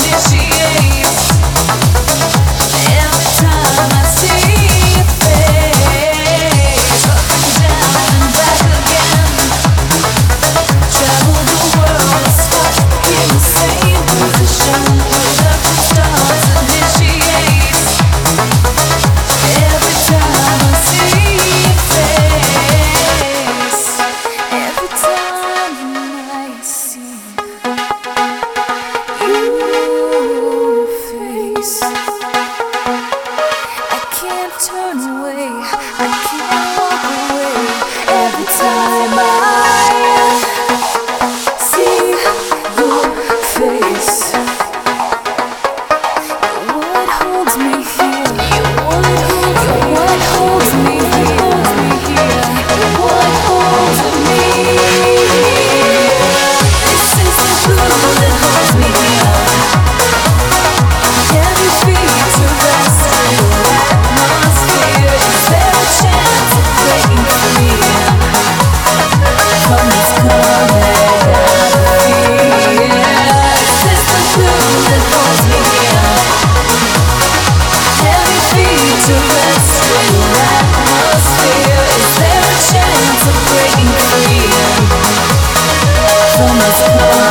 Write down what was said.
Turn away, I can't walk away. Every time I see your face, you're what holds me here. You're what holds me here. You're what holds me. This is the glue that holds me here. Every feet to rest in atmosphere. Is there a chance of breaking free from this cold fear? Is this the glue that holds me here? Every feet to rest in atmosphere. Is there a chance of breaking free from this cold?